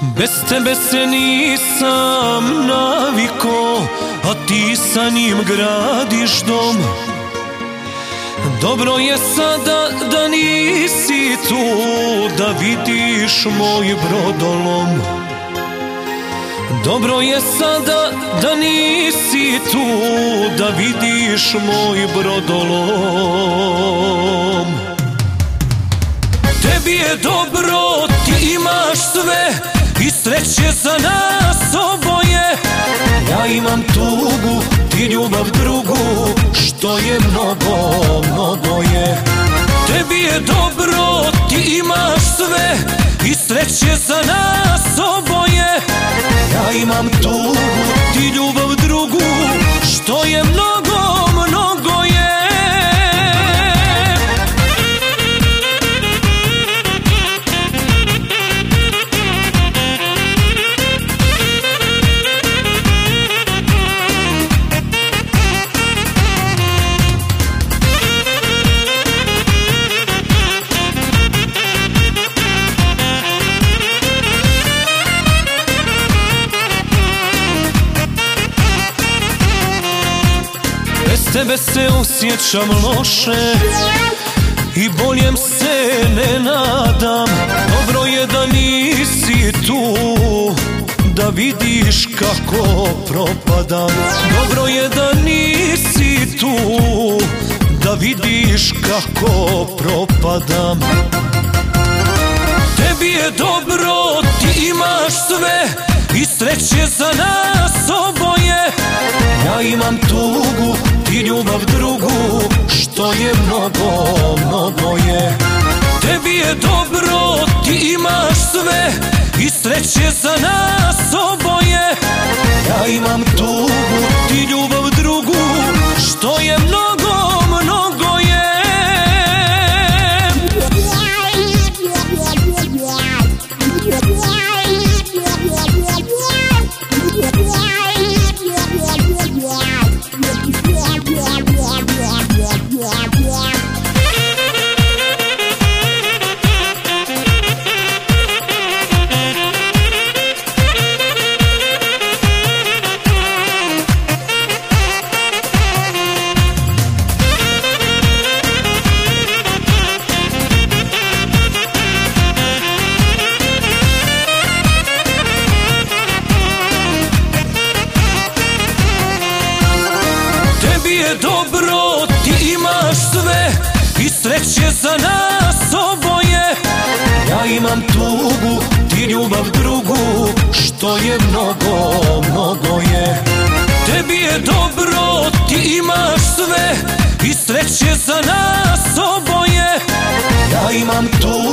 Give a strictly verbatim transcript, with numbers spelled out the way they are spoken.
Bez tebe se nisam naviko, a ti sa njim gradiš dom. Dobro je sada da nisi tu, da vidiš moj brodolom. Dobro je sada da nisi tu, da vidiš moj brodolom. Tebi je dobro, ti imaš sve i sreće za nas oboje. Ja imam tugu, ti ljubav drugu, što je mnogo, mnogo je. Tebi je dobro, ti imaš sve i sreće za nas oboje. Ja imam tugu, ti ljubav drugu, što je mnogo, mnogo je. Bez tebe se osjećam loše i boljem se ne nadam. Dobro je da nisi tu, da vidiš kako propadam. Dobro je da nisi tu, da vidiš kako propadam. Tebi je dobro, ti imaš sve i sreće za nas oboje. Ja imam tugu, ti ljubav drugu, što je mnogo, mnogo je. Tebi je dobro, ti imaš sve i sreće za nas oboje. Ja imam tugu, ti ljubav drugu, što je mnogo, mnogo je. Tebi je dobro, ti imaš sve i sreće za nas oboje. Ja imam tugu, ti ljubav drugu, što je mnogo, mnogo je. Tebi je dobro, ti imaš sve i sreće za nas oboje. Ja imam tugu.